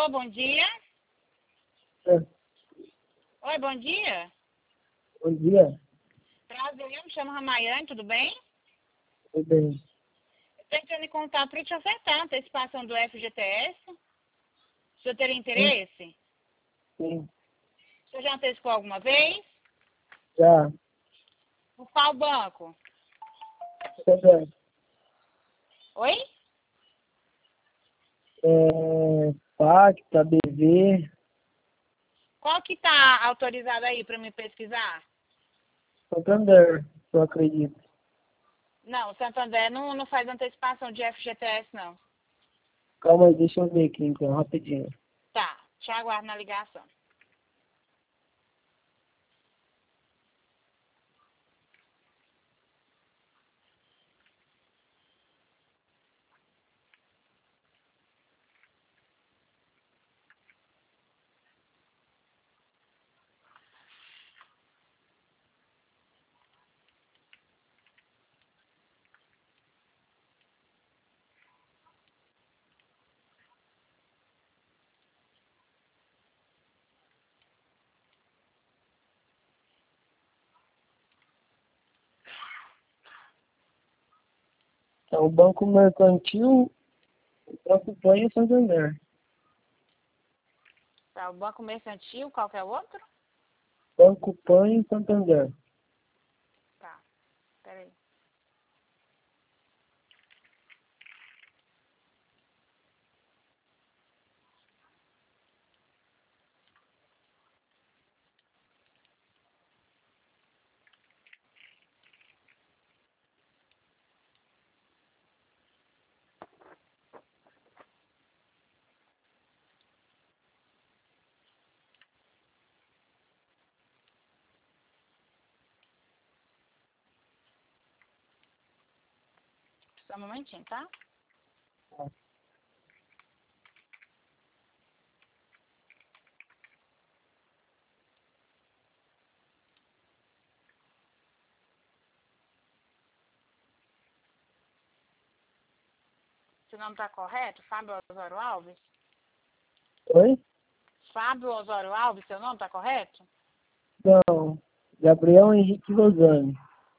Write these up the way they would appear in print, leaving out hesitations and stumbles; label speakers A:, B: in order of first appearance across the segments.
A: Alô, bom dia.
B: É,
A: Oi, bom dia.
B: bom dia,
A: Prazer, eu me chamo Ramayane, tudo bem?
B: tudo bem.
A: Estou entrando em contato para te ofertar a antecipação do FGTS. O senhor teria
B: Sim,
A: interesse?
B: sim,
A: O senhor já antecipou alguma vez?
B: já,
A: Por qual banco?
B: Sebrae,
A: Oi?
B: Pacta, BV,
A: Qual que está autorizado aí para me pesquisar?
B: Santander, eu acredito.
A: Não, o Santander não faz antecipação de FGTS, não.
B: Calma aí, deixa eu ver aqui então, rapidinho.
A: Tá, te aguardo na ligação.
B: É o Banco Mercantil, Banco Pan e o Santander.
A: Tá, o Banco Mercantil, qual que é o outro?
B: Banco Pan e Santander.
A: Tá, peraí. Só um momentinho, tá? Seu nome tá correto? Fábio Osório Alves?
B: Oi?
A: Fábio Osório Alves, seu nome tá correto?
B: Não, Gabriel Henrique Rosane.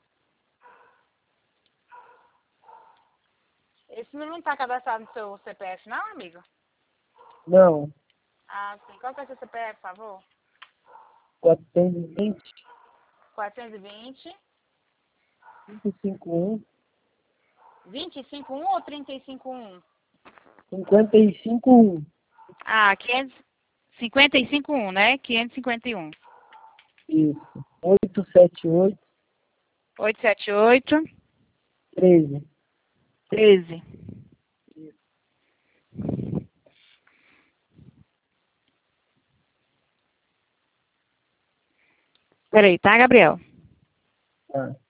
A: Esse número não tá cadastrado no seu CPF, não, amigo?
B: Não,
A: Ah, sim. Qual que é o seu CPF, por favor?
B: 420,
A: 420,
B: 551,
A: 251 ou 351?
B: 551.
A: Ah, 551, né? 551.
B: Isso. 878,
A: 878,
B: 13.
A: 13. Peraí, tá, Gabriel?
B: Tá.